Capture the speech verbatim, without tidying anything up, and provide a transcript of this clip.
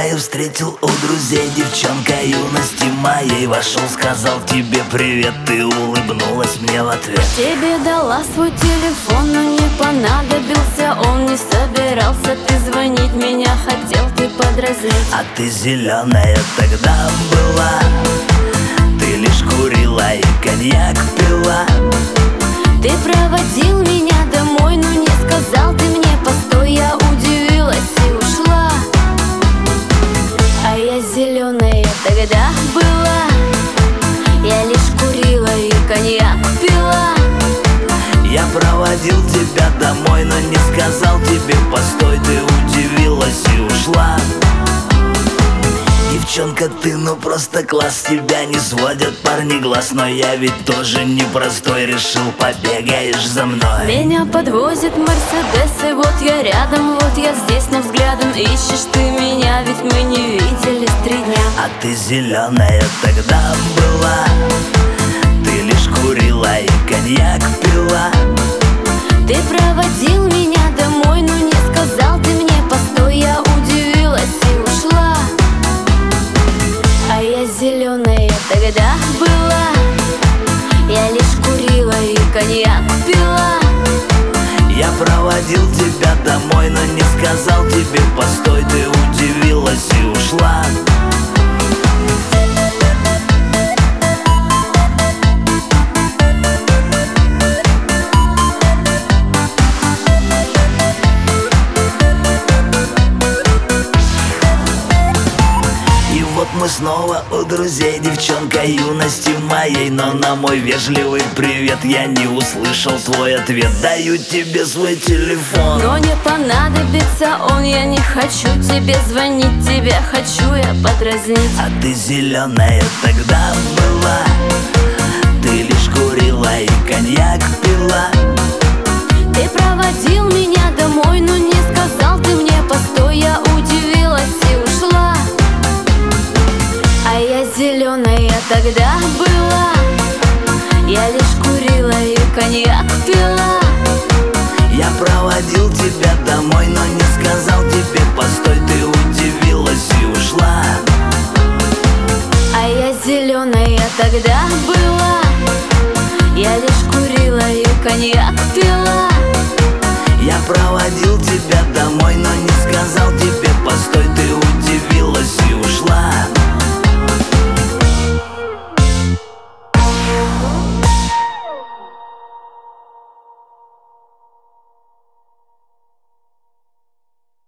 я встретил у друзей. Девчонка юности моей. Вошел, сказал тебе привет, ты улыбнулась мне в ответ. Тебе дала свой телефон, но не понадобился он. Не собирался ты звонить, меня хотел ты подразнить. А ты зеленая тогда была, ты лишь курила и коньяк пила. Ты проводил меня домой, но не сказал ты мне постой. Я удивилась и ушла. А я зеленая тогда была, я лишь курила и коньяк пила. Я проводил тебя домой, но не сказал тебе постой. Ты удивилась и ушла. Девчонка, ты ну просто класс, тебя не сводят парни глаз. Но я ведь тоже непростой, решил побегаешь за мной. Меня подвозит Мерседес, и вот я рядом, вот я здесь, но взглядом ищешь ты меня. Ведь мы не виделись три дня. А ты зеленая тогда была, ты лишь курила и коньяк пила. Ты проводил меня домой, но не сказал ты мне постой. Я удивилась и ушла. А я зеленая тогда была, я лишь курила и коньяк пила. Я проводил тебя домой, но не сказал тебе постой. Ты удивилась и ушла. Мы снова у друзей, девчонка юности моей. Но на мой вежливый привет я не услышал твой ответ. Даю тебе свой телефон, но не понадобится он. Я не хочу тебе звонить, тебя хочу я подразнить. А ты зеленая тогда была, ты лишь курила и коньяк пила. Ты проводил меня